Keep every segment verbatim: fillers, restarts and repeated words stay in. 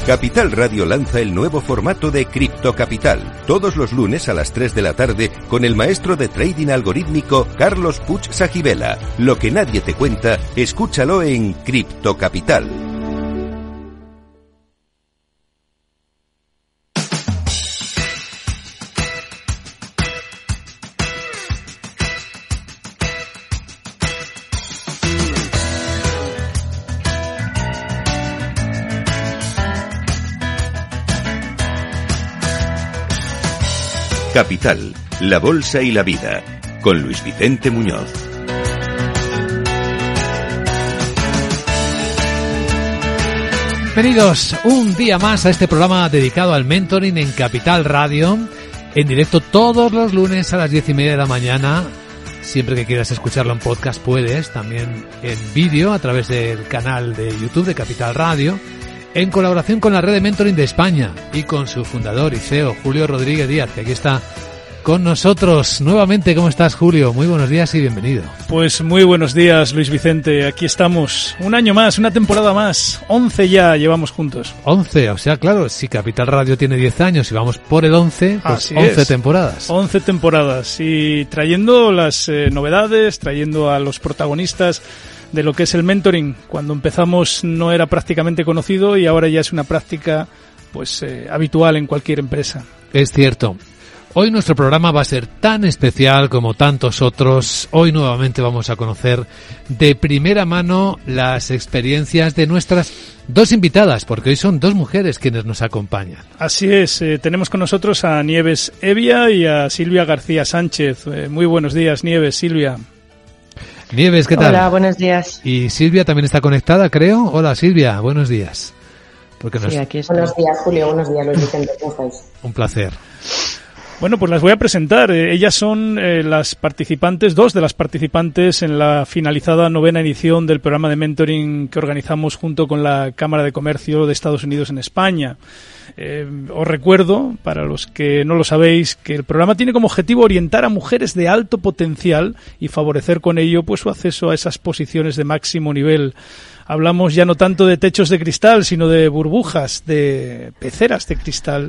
Capital Radio lanza el nuevo formato de Cripto Capital, todos los lunes a las tres de la tarde con el maestro de trading algorítmico Carlos Puig Sajibela. Lo que nadie te cuenta, escúchalo en Cripto Capital. Capital, la bolsa y la vida, con Luis Vicente Muñoz. Bienvenidos un día más a este programa dedicado al mentoring en Capital Radio, en directo todos los lunes a las diez y media de la mañana. Siempre que quieras escucharlo en podcast puedes, también en vídeo a través del canal de YouTube de Capital Radio, en colaboración con la Red de Mentoring de España y con su fundador y C E O, Julio Rodríguez Díaz, que aquí está con nosotros nuevamente. ¿Cómo estás, Julio? Muy buenos días y bienvenido. Pues muy buenos días, Luis Vicente. Aquí estamos. Un año más, una temporada más. Once ya llevamos juntos. Once, o sea, claro, si Capital Radio tiene diez años y vamos por el once, pues Así once es. temporadas. Once temporadas. Y trayendo las eh, novedades, trayendo a los protagonistas de lo que es el mentoring. Cuando empezamos no era prácticamente conocido y ahora ya es una práctica pues eh, habitual en cualquier empresa. Es cierto. Hoy nuestro programa va a ser tan especial como tantos otros. Hoy nuevamente vamos a conocer de primera mano las experiencias de nuestras dos invitadas, porque hoy son dos mujeres quienes nos acompañan. Así es, eh, tenemos con nosotros a Nieves Evia y a Silvia García Sánchez. Eh, muy buenos días, Nieves, Silvia. Nieves, ¿qué tal? Hola, buenos días. Y Silvia también está conectada, creo. Hola, Silvia, buenos días. Porque nos... Sí, aquí estoy. Buenos días, Julio. Buenos días, Luis Vicente. ¿Cómo estáis? Un placer. Bueno, pues las voy a presentar. Eh, ellas son eh, las participantes, dos de las participantes en la finalizada novena edición del programa de mentoring que organizamos junto con la Cámara de Comercio de Estados Unidos en España. Eh, os recuerdo, para los que no lo sabéis, que el programa tiene como objetivo orientar a mujeres de alto potencial y favorecer con ello pues su acceso a esas posiciones de máximo nivel. Hablamos ya no tanto de techos de cristal, sino de burbujas, de peceras de cristal.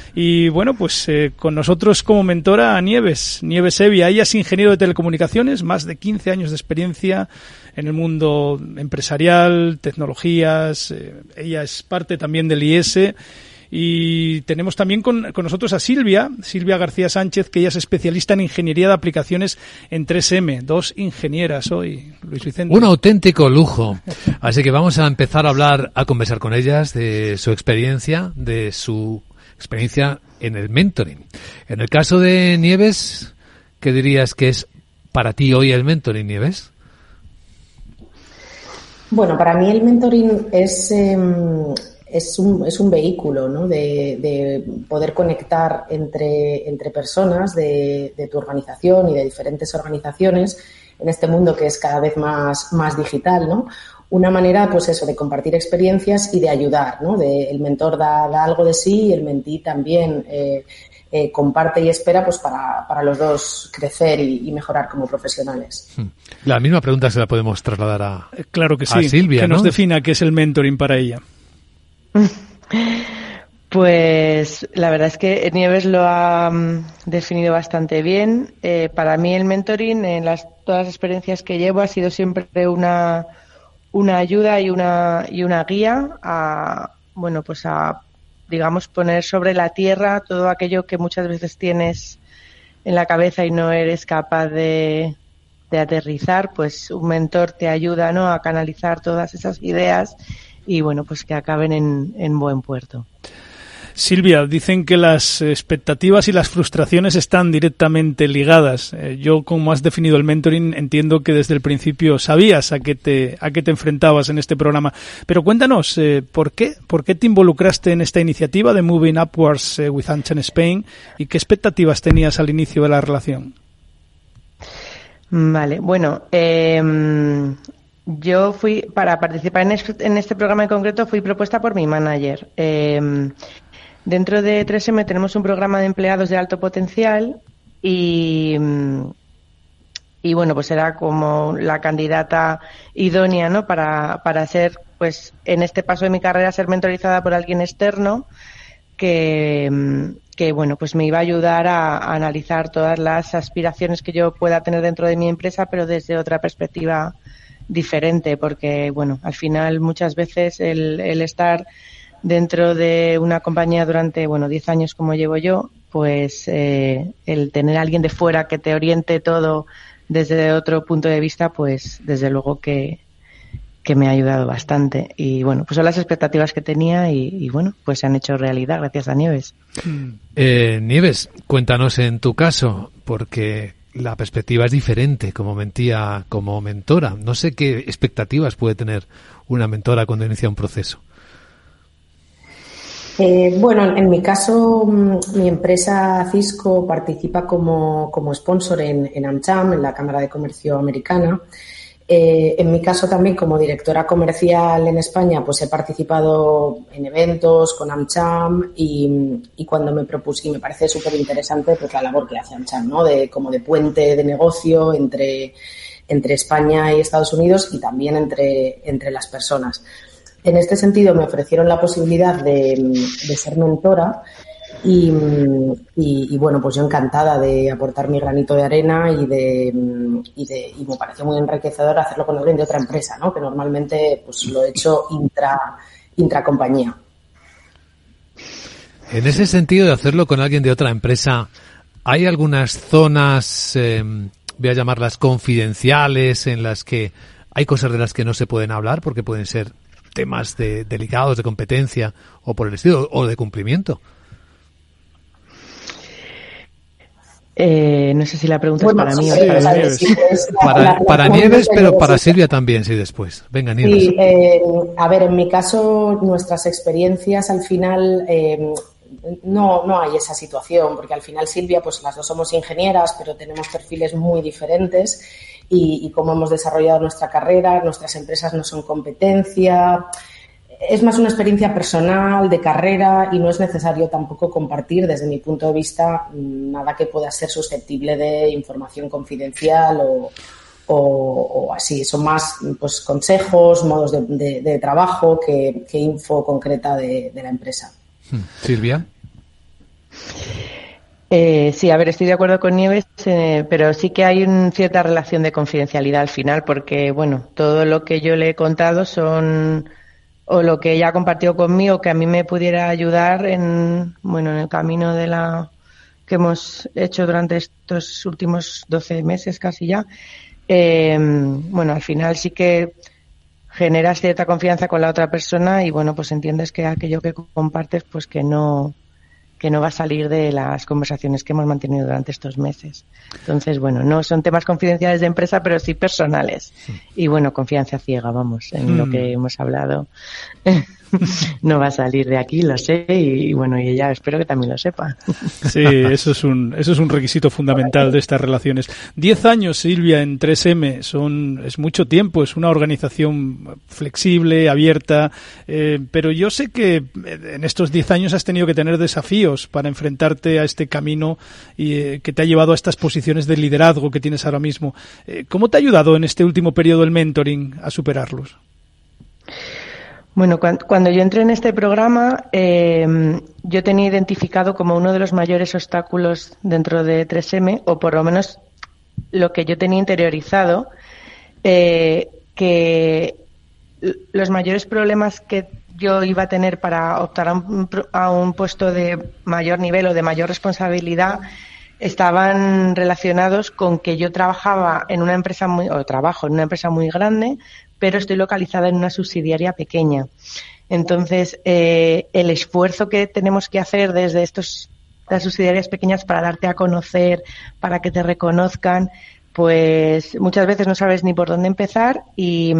Y bueno, pues eh, con nosotros como mentora a Nieves, Nieves Evia. Ella es ingeniero de telecomunicaciones, más de quince años de experiencia en el mundo empresarial, tecnologías. Eh, ella es parte también del I E S E. Y tenemos también con, con nosotros a Silvia, Silvia García Sánchez, que ella es especialista en ingeniería de aplicaciones en tres eme. Dos ingenieras hoy, Luis Vicente. Un auténtico lujo. Así que vamos a empezar a hablar, a conversar con ellas de su experiencia, de su experiencia en el mentoring. En el caso de Nieves, ¿qué dirías que es para ti hoy el mentoring, Nieves? Bueno, para mí el mentoring es... Eh, Es un, es un vehículo, ¿no? de, de poder conectar entre, entre personas de, de tu organización y de diferentes organizaciones en este mundo que es cada vez más, más digital, ¿no? Una manera, pues eso, de compartir experiencias y de ayudar, ¿no? De, el mentor da, da algo de sí y el mentí también eh, eh, comparte y espera pues para, para los dos crecer y, y mejorar como profesionales. La misma pregunta se la podemos trasladar a, claro que sí, a Silvia, que ¿no? nos defina qué es el mentoring para ella. Pues la verdad es que Nieves lo ha um, definido bastante bien. Eh, para mí el mentoring, en las todas las experiencias que llevo, ha sido siempre una una ayuda y una y una guía a bueno pues a digamos poner sobre la tierra todo aquello que muchas veces tienes en la cabeza y no eres capaz de de aterrizar. Pues un mentor te ayuda, ¿no?, a canalizar todas esas ideas y bueno, pues que acaben en, en buen puerto. Silvia, dicen que las expectativas y las frustraciones están directamente ligadas. Eh, yo, como has definido el mentoring, entiendo que desde el principio sabías a qué te a qué te enfrentabas en este programa. Pero cuéntanos, eh, ¿por qué? ¿Por qué te involucraste en esta iniciativa de Moving Upwards eh, with Anchan Spain? ¿Y qué expectativas tenías al inicio de la relación? Vale, bueno, eh... yo fui, para participar en este, en este programa en concreto, fui propuesta por mi manager. Eh, dentro de tres eme tenemos un programa de empleados de alto potencial y, y bueno, pues era como la candidata idónea, ¿no?, para, para ser pues en este paso de mi carrera ser mentorizada por alguien externo que, que bueno, pues me iba a ayudar a, a analizar todas las aspiraciones que yo pueda tener dentro de mi empresa, pero desde otra perspectiva diferente, porque bueno, al final muchas veces el, el estar dentro de una compañía durante, bueno, diez años como llevo yo, pues eh, el tener a alguien de fuera que te oriente todo desde otro punto de vista, pues desde luego que, que me ha ayudado bastante. Y bueno, pues son las expectativas que tenía y, y bueno, pues se han hecho realidad gracias a Nieves. Eh, Nieves, cuéntanos en tu caso, porque la perspectiva es diferente como mentía, como mentora. No sé qué expectativas puede tener una mentora cuando inicia un proceso. Eh, bueno, en mi caso, mi empresa Cisco participa como, como sponsor en, en AmCham, en la Cámara de Comercio Americana. Eh, en mi caso también, como directora comercial en España, pues he participado en eventos con AmCham y, y cuando me propuse, y me parece súper interesante pues la labor que hace AmCham, ¿no? De, como de puente de negocio entre, entre España y Estados Unidos y también entre, entre las personas. En este sentido, me ofrecieron la posibilidad de, de ser mentora y, y, y, bueno, pues yo encantada de aportar mi granito de arena y de, y de y me pareció muy enriquecedor hacerlo con alguien de otra empresa, ¿no? Que normalmente pues lo he hecho intra, intracompañía. En ese sentido de hacerlo con alguien de otra empresa, ¿hay algunas zonas, eh, voy a llamarlas confidenciales, en las que hay cosas de las que no se pueden hablar porque pueden ser temas de delicados de competencia o por el estilo o de cumplimiento? Eh, no sé si la pregunta bueno, es para mí sí, o para Nieves. Nieves. Para, la, la, para la Nieves, pero para Silvia también, sí, después. Venga, Nieves. Sí, eh, a ver, en mi caso, nuestras experiencias al final eh, no, no hay esa situación, porque al final Silvia, pues las dos somos ingenieras, pero tenemos perfiles muy diferentes y, y cómo hemos desarrollado nuestra carrera, nuestras empresas no son competencia. Es más una experiencia personal, de carrera, y no es necesario tampoco compartir, desde mi punto de vista, nada que pueda ser susceptible de información confidencial o, o, o así. Son más pues consejos, modos de, de, de trabajo que, que info concreta de, de la empresa. Silvia. Eh, sí, a ver, estoy de acuerdo con Nieves, eh, pero sí que hay una cierta relación de confidencialidad al final, porque, bueno, todo lo que yo le he contado son, o lo que ella ha compartido conmigo, que a mí me pudiera ayudar en, bueno, en el camino de la que hemos hecho durante estos últimos doce meses casi ya. Eh, bueno, al final sí que generas cierta confianza con la otra persona y, bueno, pues entiendes que aquello que compartes, pues que no que no va a salir de las conversaciones que hemos mantenido durante estos meses. Entonces, bueno, no son temas confidenciales de empresa, pero sí personales. Y, bueno, confianza ciega, vamos, en mm. lo que hemos hablado. No va a salir de aquí, lo sé, y, bueno, y ella espero que también lo sepa. Sí, eso es un eso es un requisito fundamental de estas relaciones. Diez años, Silvia, en tres eme, son es mucho tiempo, es una organización flexible, abierta, eh, pero yo sé que en estos diez años has tenido que tener desafíos para enfrentarte a este camino y eh, que te ha llevado a estas posiciones de liderazgo que tienes ahora mismo. Eh, ¿Cómo te ha ayudado en este último periodo el mentoring a superarlos? Bueno, cuando yo entré en este programa, eh, yo tenía identificado como uno de los mayores obstáculos dentro de tres eme, o por lo menos lo que yo tenía interiorizado, eh, que los mayores problemas que yo iba a tener para optar a un, a un puesto de mayor nivel o de mayor responsabilidad estaban relacionados con que yo trabajaba en una empresa muy, o trabajo en una empresa muy grande, pero estoy localizada en una subsidiaria pequeña. Entonces, eh, el esfuerzo que tenemos que hacer desde estos, las subsidiarias pequeñas para darte a conocer, para que te reconozcan, pues muchas veces no sabes ni por dónde empezar y,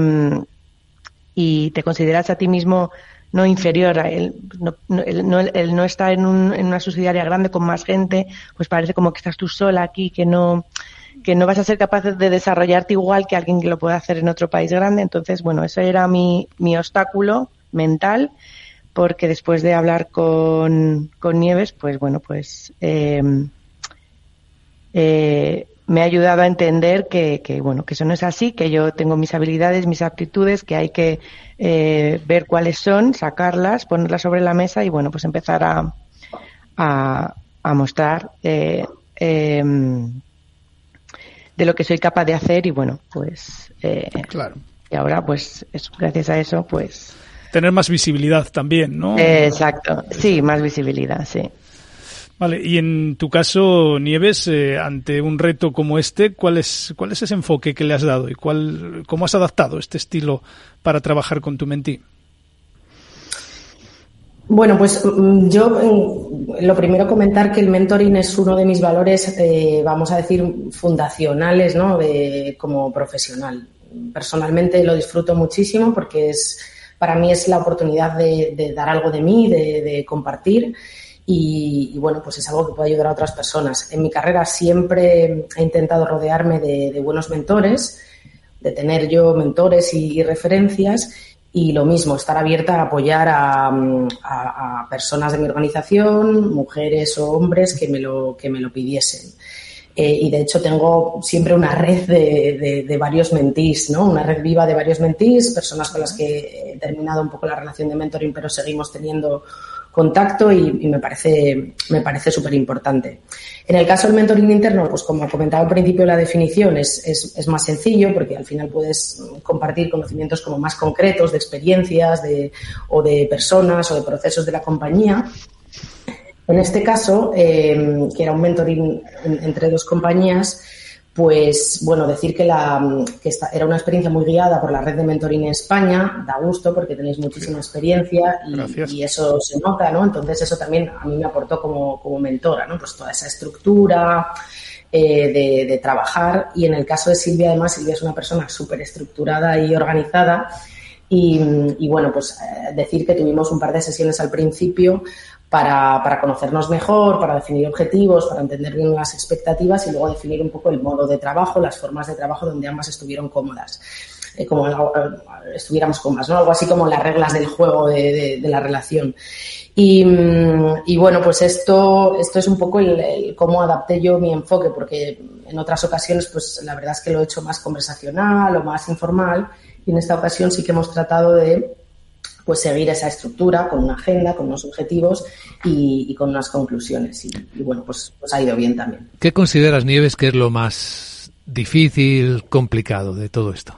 y te consideras a ti mismo no inferior a él, no, no, el, no, el no estar en, un, en una subsidiaria grande con más gente, pues parece como que estás tú sola aquí, que no que no vas a ser capaz de desarrollarte igual que alguien que lo pueda hacer en otro país grande. Entonces, bueno, ese era mi, mi obstáculo mental, porque después de hablar con, con Nieves, pues bueno, pues eh, eh, me ha ayudado a entender que, que, bueno, que eso no es así, que yo tengo mis habilidades, mis aptitudes, que hay que eh, ver cuáles son, sacarlas, ponerlas sobre la mesa y, bueno, pues empezar a, a, a mostrar eh, eh, de lo que soy capaz de hacer y, bueno, pues... Eh, claro. Y ahora, pues, eso, gracias a eso, pues... Tener más visibilidad también, ¿no? Eh, exacto, sí, más visibilidad, sí. Vale, y en tu caso, Nieves, eh, ante un reto como este, ¿cuál es, cuál es ese enfoque que le has dado y cuál, cómo has adaptado este estilo para trabajar con tu mentí? Bueno, pues yo lo primero comentar que el mentoring es uno de mis valores, eh, vamos a decir, fundacionales, ¿no? De, como profesional. Personalmente lo disfruto muchísimo porque es, para mí es la oportunidad de, de dar algo de mí, de, de compartir. Y, y bueno, pues es algo que puede ayudar a otras personas. En mi carrera siempre he intentado rodearme de, de buenos mentores, de tener yo mentores y, y referencias, y lo mismo, estar abierta a apoyar a, a, a personas de mi organización, mujeres o hombres que me lo, que me lo pidiesen. Eh, y de hecho tengo siempre una red de, de, de varios mentís, ¿no? Una red viva de varios mentís, personas con las que he terminado un poco la relación de mentoring, pero seguimos teniendo contacto y, y me parece me parece súper importante. En el caso del mentoring interno, pues como comentaba al principio, la definición es, es, es más sencillo porque al final puedes compartir conocimientos como más concretos de experiencias de, o de personas o de procesos de la compañía. En este caso, eh, que era un mentoring en, entre dos compañías, pues bueno, decir que, la, que esta era una experiencia muy guiada por la red de mentoring en España, da gusto porque tenéis muchísima experiencia y, y eso se nota, ¿no? Entonces eso también a mí me aportó como, como mentora, ¿no? Pues toda esa estructura eh, de, de trabajar, y en el caso de Silvia, además, Silvia es una persona súper estructurada y organizada y, y bueno, pues eh, decir que tuvimos un par de sesiones al principio Para, para conocernos mejor, para definir objetivos, para entender bien las expectativas y luego definir un poco el modo de trabajo, las formas de trabajo donde ambas estuvieron cómodas, eh, como eh, estuviéramos cómodas, ¿no? Algo así como las reglas del juego de, de, de la relación. Y, y bueno, pues esto, esto es un poco el, el cómo adapté yo mi enfoque, porque en otras ocasiones, pues la verdad es que lo he hecho más conversacional o más informal, y en esta ocasión sí que hemos tratado de pues seguir esa estructura con una agenda, con unos objetivos y, y con unas conclusiones. Y, y bueno, pues, pues ha ido bien también. ¿Qué consideras, Nieves, que es lo más difícil, complicado de todo esto?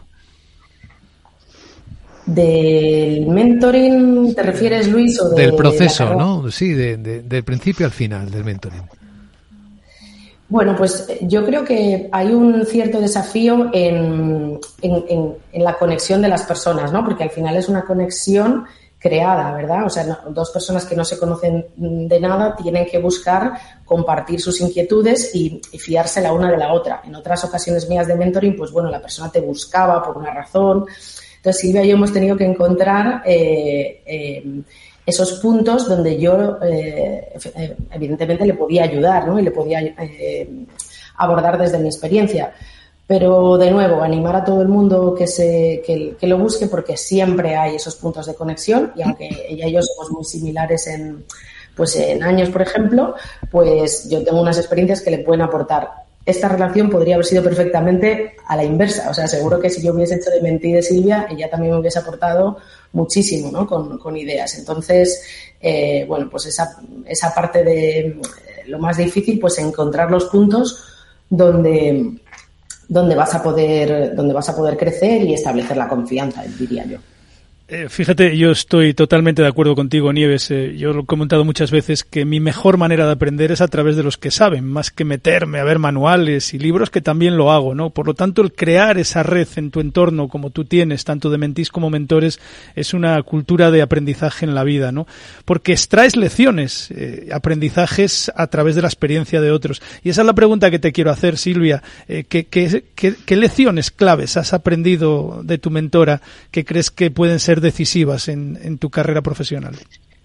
¿Del mentoring te refieres, Luis? O de, del proceso, de ¿no? Sí, de, de, del principio al final del mentoring. Bueno, pues yo creo que hay un cierto desafío en, en, en, en la conexión de las personas, ¿no? Porque al final es una conexión creada, ¿verdad? O sea, no, dos personas que no se conocen de nada tienen que buscar compartir sus inquietudes y, y fiarse la una de la otra. En otras ocasiones mías de mentoring, pues bueno, la persona te buscaba por una razón. Entonces, Silvia y yo hemos tenido que encontrar eh, eh, esos puntos donde yo, eh, evidentemente, le podía ayudar, ¿no? Y le podía eh, abordar desde mi experiencia. Pero, de nuevo, animar a todo el mundo que se que, que lo busque, porque siempre hay esos puntos de conexión, y aunque ella y yo somos muy similares en, pues en años, por ejemplo, pues yo tengo unas experiencias que le pueden aportar. Esta relación podría haber sido perfectamente a la inversa. O sea, seguro que si yo hubiese hecho de mentí de Silvia, ella también me hubiese aportado muchísimo, ¿no? Con, con ideas. Entonces, eh, bueno, pues esa, esa parte de lo más difícil, pues encontrar los puntos donde, donde vas a poder, donde vas a poder crecer y establecer la confianza, diría yo. Eh, fíjate, yo estoy totalmente de acuerdo contigo, Nieves. Eh, yo lo he comentado muchas veces que mi mejor manera de aprender es a través de los que saben, más que meterme a ver manuales y libros, que también lo hago, ¿no? Por lo tanto, el crear esa red en tu entorno, como tú tienes, tanto de mentís como mentores, es una cultura de aprendizaje en la vida, ¿no? Porque extraes lecciones, eh, aprendizajes a través de la experiencia de otros. Y esa es la pregunta que te quiero hacer, Silvia. Eh, ¿qué, qué, qué, qué lecciones claves has aprendido de tu mentora que crees que pueden ser decisivas en, en tu carrera profesional?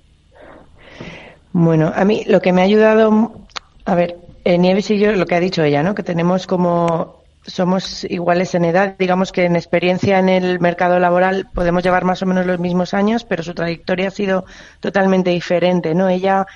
Bueno, a mí lo que me ha ayudado, a ver, eh, Nieves y yo, lo que ha dicho ella, ¿no? Que tenemos como, somos iguales en edad, digamos que en experiencia en el mercado laboral podemos llevar más o menos los mismos años, pero su trayectoria ha sido totalmente diferente, ¿no? Ella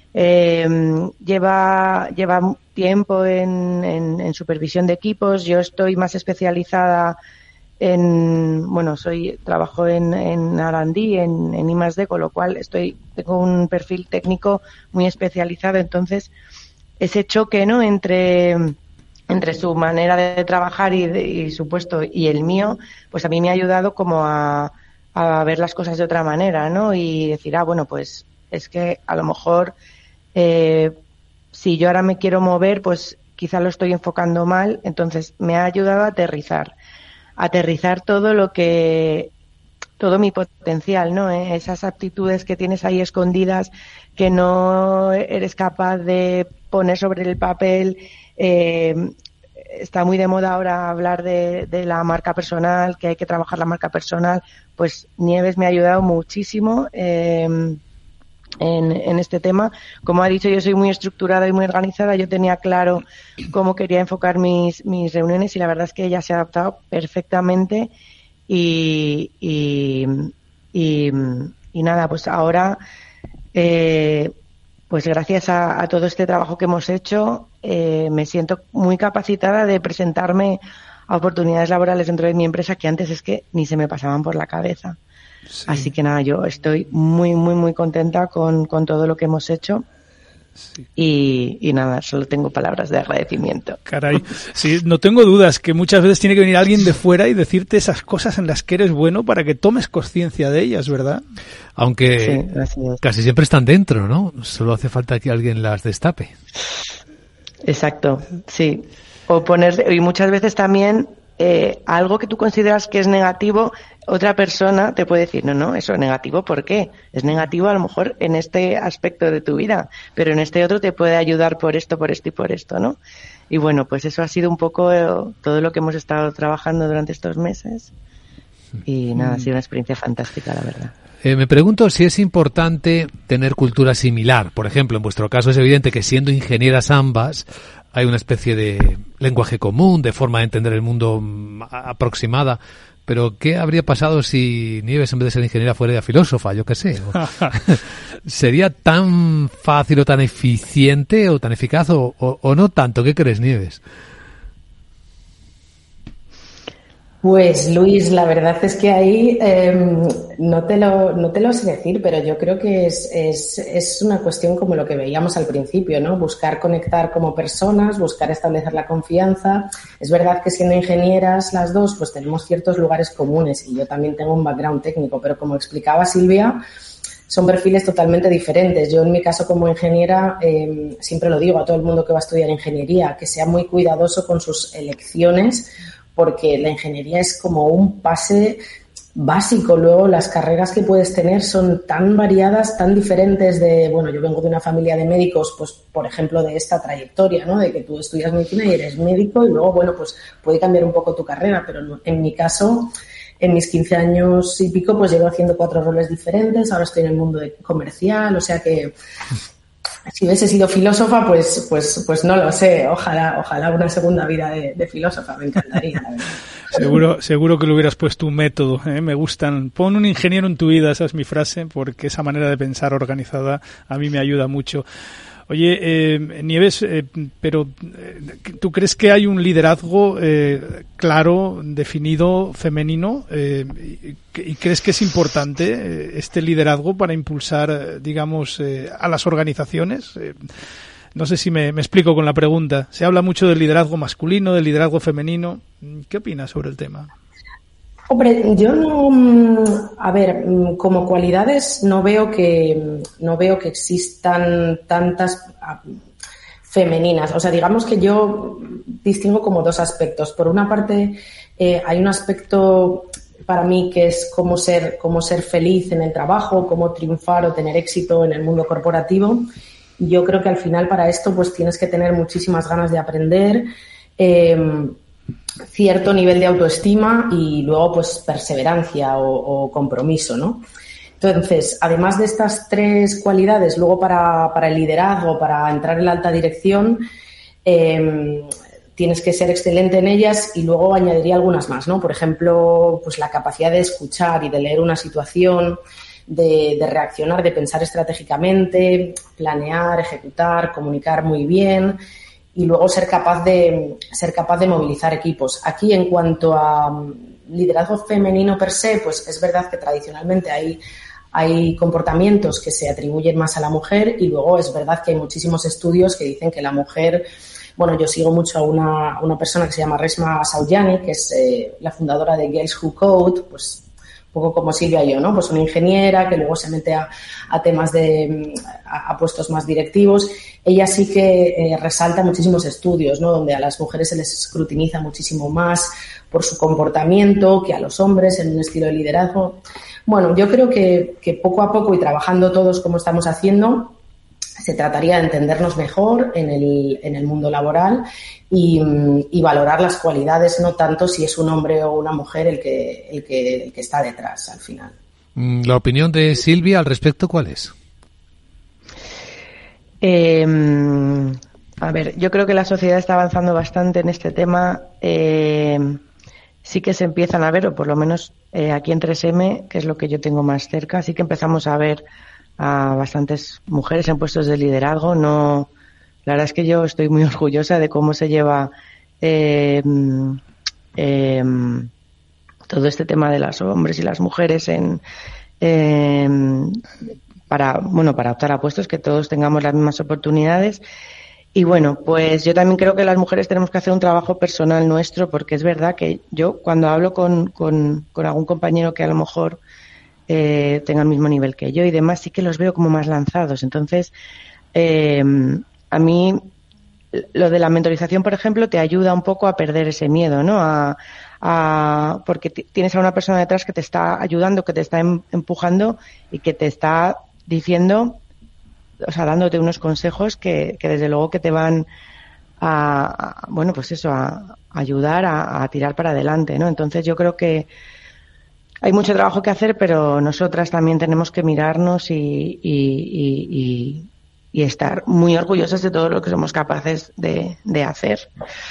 Eh, lleva, lleva tiempo en, en, en supervisión de equipos. Yo estoy más especializada en, bueno, soy, trabajo en, en R and D, en, en I más D, con lo cual estoy, tengo un perfil técnico muy especializado. Entonces, ese choque, ¿no?, entre, entre su manera de trabajar y, de, y su puesto y el mío, pues a mí me ha ayudado como a, a ver las cosas de otra manera, ¿no? Y decir, ah, bueno, pues es que a lo mejor, eh, si yo ahora me quiero mover, pues quizá lo estoy enfocando mal. Entonces, me ha ayudado a aterrizar. aterrizar todo lo que, todo mi potencial, ¿no? ¿Eh? Esas aptitudes que tienes ahí escondidas, que no eres capaz de poner sobre el papel. Eh, está muy de moda ahora hablar de, de la marca personal, que hay que trabajar la marca personal. Pues Nieves me ha ayudado muchísimo eh, en, en este tema. Como ha dicho, yo soy muy estructurada y muy organizada. Yo tenía claro cómo quería enfocar mis, mis reuniones y la verdad es que ella se ha adaptado perfectamente y, y, y, y nada, pues ahora, eh, pues gracias a, a todo este trabajo que hemos hecho, eh, me siento muy capacitada de presentarme a oportunidades laborales dentro de mi empresa que antes es que ni se me pasaban por la cabeza. Sí. Así que nada, yo estoy muy, muy, muy contenta con, con todo lo que hemos hecho. Sí. Y, y nada, solo tengo palabras de agradecimiento. Caray, sí, no tengo dudas que muchas veces tiene que venir alguien de fuera y decirte esas cosas en las que eres bueno para que tomes conciencia de ellas, ¿verdad? Aunque sí, casi siempre están dentro, ¿no? Solo hace falta que alguien las destape. Exacto, sí. O poner, y muchas veces también eh, algo que tú consideras que es negativo, otra persona te puede decir, no, no, eso es negativo, ¿por qué? Es negativo a lo mejor en este aspecto de tu vida, pero en este otro te puede ayudar por esto, por esto y por esto, ¿no? Y bueno, pues eso ha sido un poco eh, todo lo que hemos estado trabajando durante estos meses y nada, ha sido una experiencia fantástica, la verdad. Eh, me pregunto si es importante tener cultura similar. Por ejemplo, en vuestro caso es evidente que siendo ingenieras ambas, hay una especie de lenguaje común, de forma de entender el mundo aproximada. Pero, ¿qué habría pasado si Nieves, en vez de ser ingeniera, fuera filósofa? Yo qué sé. ¿Sería tan fácil o tan eficiente o tan eficaz o, o, o no tanto? ¿Qué crees, Nieves? Pues Luis, la verdad es que ahí eh, no te lo no te lo sé decir, pero yo creo que es, es es una cuestión como lo que veíamos al principio, ¿no? Buscar conectar como personas, buscar establecer la confianza. Es verdad que siendo ingenieras las dos, pues tenemos ciertos lugares comunes y yo también tengo un background técnico, pero como explicaba Silvia, son perfiles totalmente diferentes. Yo en mi caso como ingeniera eh, siempre lo digo a todo el mundo que va a estudiar ingeniería, que sea muy cuidadoso con sus elecciones, porque la ingeniería es como un pase básico. Luego las carreras que puedes tener son tan variadas, tan diferentes de, bueno, yo vengo de una familia de médicos, pues por ejemplo de esta trayectoria, ¿no? De que tú estudias medicina y eres médico y luego, bueno, pues puede cambiar un poco tu carrera, pero en mi caso, en mis quince años y pico, pues llevo haciendo cuatro roles diferentes, ahora estoy en el mundo de comercial, o sea que si hubiese sido filósofa, pues, pues, pues no lo sé. Ojalá, ojalá una segunda vida de, de filósofa, me encantaría. La verdad. Seguro, seguro que le hubieras puesto un método, ¿eh? Me gustan. Pon un ingeniero en tu vida, esa es mi frase, porque esa manera de pensar organizada a mí me ayuda mucho. Oye, eh, Nieves, eh, pero eh, ¿tú crees que hay un liderazgo eh, claro, definido, femenino? Eh, y, ¿Y crees que es importante eh, este liderazgo para impulsar, eh, digamos, eh, a las organizaciones? Eh, no sé si me, me explico con la pregunta. Se habla mucho del liderazgo masculino, del liderazgo femenino. ¿Qué opinas sobre el tema? Hombre, yo no, a ver, como cualidades no veo que no veo que existan tantas femeninas. O sea, digamos que yo distingo como dos aspectos. Por una parte, eh, hay un aspecto para mí que es cómo ser, cómo ser feliz en el trabajo, cómo triunfar o tener éxito en el mundo corporativo. Yo creo que al final para esto pues tienes que tener muchísimas ganas de aprender, eh, cierto nivel de autoestima y luego pues perseverancia o, o compromiso, ¿no? Entonces, además de estas tres cualidades, luego para, para el liderazgo, para entrar en la alta dirección, eh, tienes que ser excelente en ellas y luego añadiría algunas más, ¿no? Por ejemplo, pues la capacidad de escuchar y de leer una situación, de, de reaccionar, de pensar estratégicamente, planear, ejecutar, comunicar muy bien y luego ser capaz de ser capaz de movilizar equipos. Aquí, en cuanto a liderazgo femenino per se, pues es verdad que tradicionalmente hay Hay comportamientos que se atribuyen más a la mujer y luego es verdad que hay muchísimos estudios que dicen que la mujer, bueno, yo sigo mucho a una, una persona que se llama Resmaa Saujani, que es eh, la fundadora de Girls Who Code, pues un poco como Silvia y yo, ¿no? Pues una ingeniera que luego se mete a, a temas de, a, a puestos más directivos. Ella sí que eh, resalta muchísimos estudios, ¿no? Donde a las mujeres se les escrutiniza muchísimo más por su comportamiento que a los hombres en un estilo de liderazgo. Bueno, yo creo que, que poco a poco y trabajando todos como estamos haciendo, se trataría de entendernos mejor en el, en el mundo laboral y, y valorar las cualidades, no tanto si es un hombre o una mujer el que, el que, el que está detrás al final. La opinión de Silvia al respecto, ¿cuál es? Eh, a ver, yo creo que la sociedad está avanzando bastante en este tema. Eh, sí que se empiezan a ver, o por lo menos eh, aquí en tres eme, que es lo que yo tengo más cerca, sí que empezamos a ver a bastantes mujeres en puestos de liderazgo. No, la verdad es que yo estoy muy orgullosa de cómo se lleva eh, eh, todo este tema de los hombres y las mujeres en eh, para bueno para optar a puestos, que todos tengamos las mismas oportunidades. Y bueno, pues yo también creo que las mujeres tenemos que hacer un trabajo personal nuestro, porque es verdad que yo cuando hablo con, con, con algún compañero que a lo mejor eh, tenga el mismo nivel que yo y demás, sí que los veo como más lanzados. Entonces, eh, a mí lo de la mentorización, por ejemplo, te ayuda un poco a perder ese miedo, ¿no? A, a, porque t- tienes a una persona detrás que te está ayudando, que te está em- empujando y que te está diciendo, o sea, dándote unos consejos que, que desde luego que te van a, a bueno, pues eso, a, a ayudar a, a tirar para adelante, ¿no? Entonces yo creo que hay mucho trabajo que hacer, pero nosotras también tenemos que mirarnos y, y, y, y, y estar muy orgullosas de todo lo que somos capaces de, de hacer.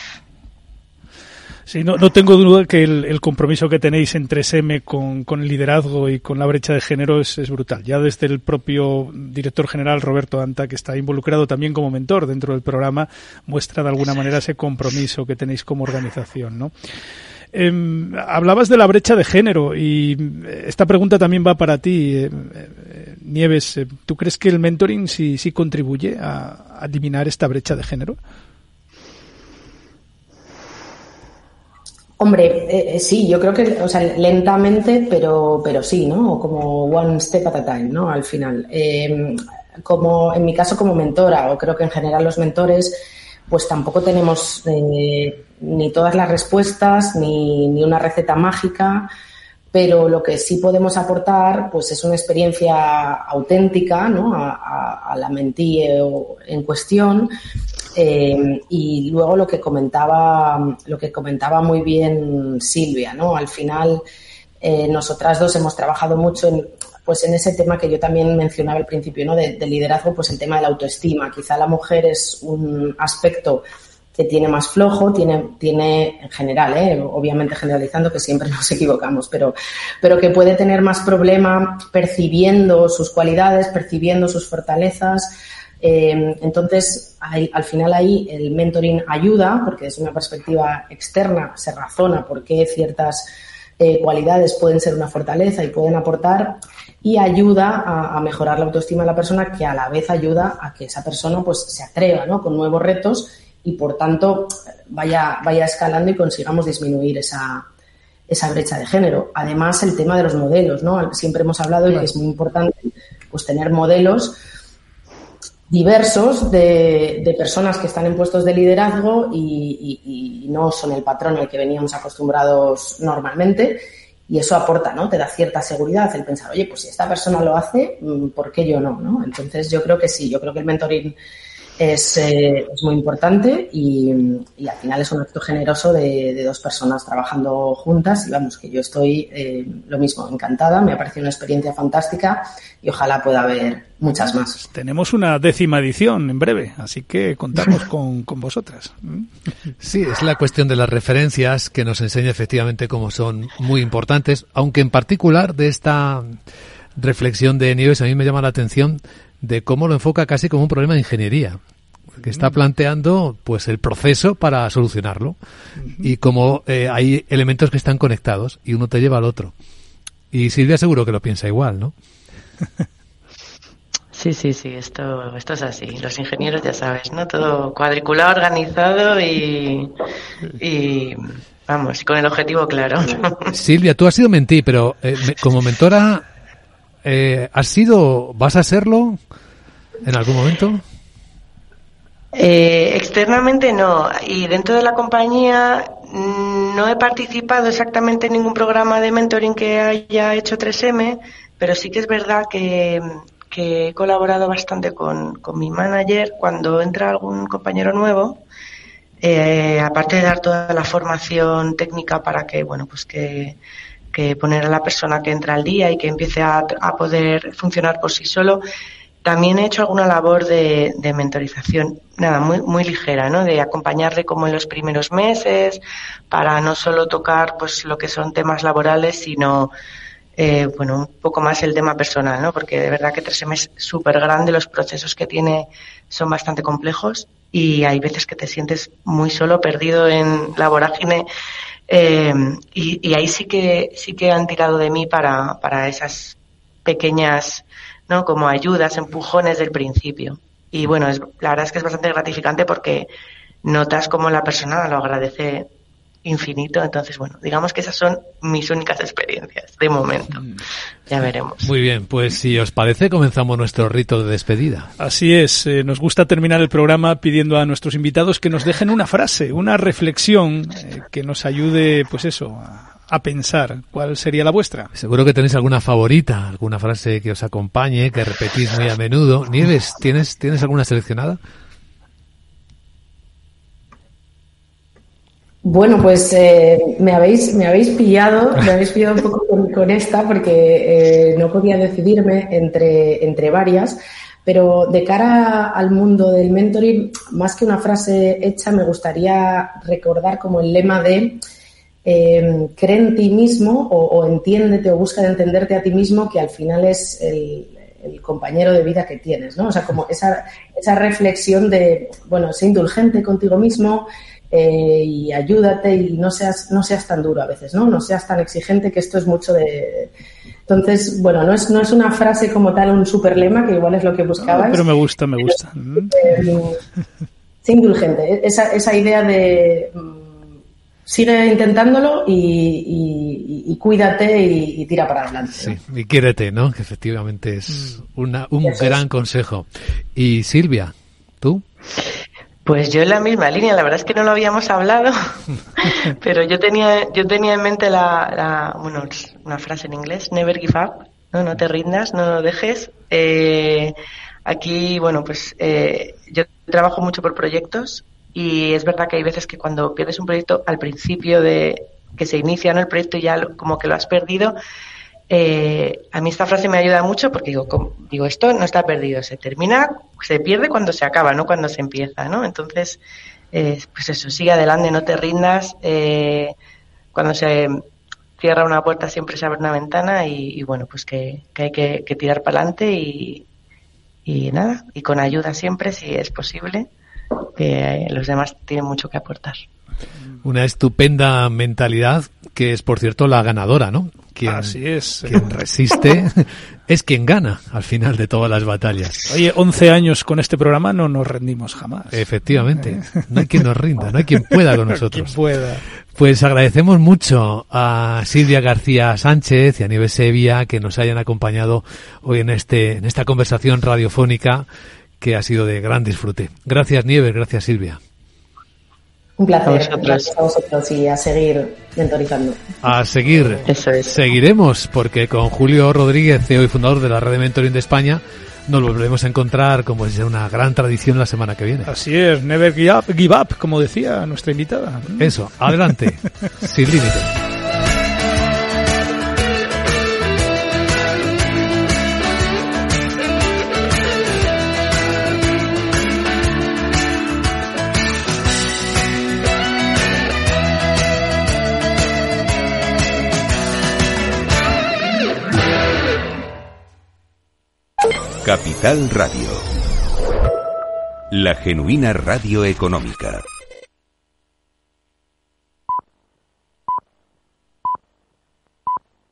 Sí, no, no tengo duda que el, el compromiso que tenéis en tres eme con, con el liderazgo y con la brecha de género es, es brutal. Ya desde el propio director general, Roberto Anta, que está involucrado también como mentor dentro del programa, muestra de alguna manera ese compromiso que tenéis como organización, ¿no? Eh, hablabas de la brecha de género y esta pregunta también va para ti, eh, eh, Nieves. ¿Tú crees que el mentoring sí, sí contribuye a, a eliminar esta brecha de género? Hombre, eh, sí, yo creo que, o sea, lentamente, pero, pero sí, ¿no? O como one step at a time, ¿no? Al final. Eh, como, en mi caso como mentora, o creo que en general los mentores, pues tampoco tenemos eh, ni todas las respuestas, ni, ni una receta mágica, pero lo que sí podemos aportar, pues es una experiencia auténtica, ¿no? A, a, a la mentí en cuestión. Eh, y luego lo que comentaba, lo que comentaba muy bien Silvia, ¿no? Al final, eh, nosotras dos hemos trabajado mucho en, pues en ese tema que yo también mencionaba al principio, ¿no? De, de liderazgo, pues el tema de la autoestima. Quizá la mujer es un aspecto que tiene más flojo, tiene, tiene en general, ¿eh? Obviamente generalizando, que siempre nos equivocamos, pero, pero que puede tener más problema percibiendo sus cualidades, percibiendo sus fortalezas. Eh, entonces, hay, al final ahí el mentoring ayuda, porque desde una perspectiva externa se razona por qué ciertas eh, cualidades pueden ser una fortaleza y pueden aportar, y ayuda a, a mejorar la autoestima de la persona, que a la vez ayuda a que esa persona pues se atreva, ¿no? Con nuevos retos y por tanto vaya, vaya escalando y consigamos disminuir esa, esa brecha de género. Además, el tema de los modelos, ¿no? Siempre hemos hablado de que es muy importante pues tener modelos diversos de, de personas que están en puestos de liderazgo y, y, y no son el patrón al que veníamos acostumbrados normalmente, y eso aporta, ¿no? Te da cierta seguridad el pensar, oye, pues si esta persona lo hace, ¿por qué yo no? ¿no? Entonces yo creo que sí, yo creo que el mentoring es, eh, es muy importante y, y al final es un acto generoso de, de dos personas trabajando juntas, y vamos, que yo estoy eh, lo mismo, encantada, me ha parecido una experiencia fantástica y ojalá pueda haber muchas más. Tenemos una décima edición en breve, así que contamos con, con vosotras. Sí, es la cuestión de las referencias que nos enseña efectivamente cómo son muy importantes, aunque en particular de esta reflexión de Nieves a mí me llama la atención de cómo lo enfoca casi como un problema de ingeniería, que está planteando pues el proceso para solucionarlo y como eh, hay elementos que están conectados y uno te lleva al otro. Y Silvia seguro que lo piensa igual, ¿no? Sí, sí, sí, esto, esto es así. Los ingenieros ya sabes, ¿no? Todo cuadriculado, organizado y, y vamos, con el objetivo claro. Silvia, tú has sido mentí, pero eh, me, como mentora, eh, ¿has sido, vas a serlo en algún momento? Eh, externamente no, y dentro de la compañía no he participado exactamente en ningún programa de mentoring que haya hecho tres eme, pero sí que es verdad que que he colaborado bastante con, con mi manager cuando entra algún compañero nuevo, eh, aparte de dar toda la formación técnica para que, bueno, pues que, que poner a la persona que entra al día y que empiece a, a poder funcionar por sí solo, también he hecho alguna labor de, de mentorización, nada, muy, muy ligera, ¿no? De acompañarle como en los primeros meses, para no solo tocar, pues, lo que son temas laborales, sino Eh, bueno, un poco más el tema personal, ¿no? Porque de verdad que tres eme es súper grande, los procesos que tiene son bastante complejos y hay veces que te sientes muy solo, perdido en la vorágine, eh, y, y ahí sí que sí que han tirado de mí para, para esas pequeñas, ¿no? Como ayudas, empujones del principio. Y bueno, es, la verdad es que es bastante gratificante porque notas como la persona lo agradece infinito. Entonces, bueno, digamos que esas son mis únicas experiencias de momento. Ya veremos. Muy bien, pues si os parece comenzamos nuestro rito de despedida. Así es, eh, nos gusta terminar el programa pidiendo a nuestros invitados que nos dejen una frase, una reflexión eh, que nos ayude, pues eso, a, a pensar. ¿Cuál sería la vuestra? Seguro que tenéis alguna favorita, alguna frase que os acompañe, que repetís muy a menudo. Nieves, ¿tienes, ¿tienes alguna seleccionada? Bueno, pues eh, me habéis me habéis pillado, me habéis pillado un poco con, con esta porque eh, no podía decidirme entre entre varias, pero de cara al mundo del mentoring, más que una frase hecha, me gustaría recordar como el lema de eh, cree en ti mismo o, o entiéndete o busca de entenderte a ti mismo, que al final es el, el compañero de vida que tienes, ¿no? O sea, como esa esa reflexión de, bueno, sé indulgente contigo mismo. Eh, y ayúdate y no seas no seas tan duro a veces, ¿no? No seas tan exigente, que esto es mucho de... Entonces, bueno, no es no es una frase como tal, un super lema, que igual es lo que buscabais. No, pero me gusta, me gusta. Eh, sé indulgente. Esa, esa idea de um, sigue intentándolo y, y, y cuídate y, y tira para adelante. Sí, ¿no? Y quiérete, ¿no? Que efectivamente es una, un Eso gran es. consejo. Y Silvia, ¿tú? Pues yo en la misma línea, la verdad es que no lo habíamos hablado, pero yo tenía yo tenía en mente la, la bueno, una frase en inglés, never give up, no, no te rindas, no lo dejes. Eh, aquí, bueno, pues eh, yo trabajo mucho por proyectos y es verdad que hay veces que cuando pierdes un proyecto al principio de que se inicia, ¿no? El proyecto ya lo, como que lo has perdido. Eh, a mí esta frase me ayuda mucho porque digo, como, digo, esto no está perdido, se termina, se pierde cuando se acaba, no cuando se empieza, ¿no? Entonces, eh, pues eso, sigue adelante, no te rindas. Eh, cuando se cierra una puerta siempre se abre una ventana y, y bueno, pues que, que hay que, que tirar para adelante y, y nada, y con ayuda siempre, si es posible, que los demás tienen mucho que aportar. Una estupenda mentalidad que es, por cierto, la ganadora, ¿no? Quien, Así es. Quien resiste es quien gana al final de todas las batallas. Oye, once años con este programa no nos rendimos jamás. Efectivamente. No hay quien nos rinda, no hay quien pueda con nosotros. Quien pueda. Pues agradecemos mucho a Silvia García Sánchez y a Nieves Sevilla que nos hayan acompañado hoy en este en esta conversación radiofónica que ha sido de gran disfrute. Gracias, Nieves, gracias, Silvia. Un placer, gracias a vosotros y a seguir mentorizando. A seguir, Eso es. Seguiremos, porque con Julio Rodríguez, C E O y fundador de la Red de Mentoring de España, nos volveremos a encontrar, como es una gran tradición, la semana que viene. Así es, never give up, give up como decía nuestra invitada. Eso, adelante, sin límites. Capital Radio. La genuina radio económica.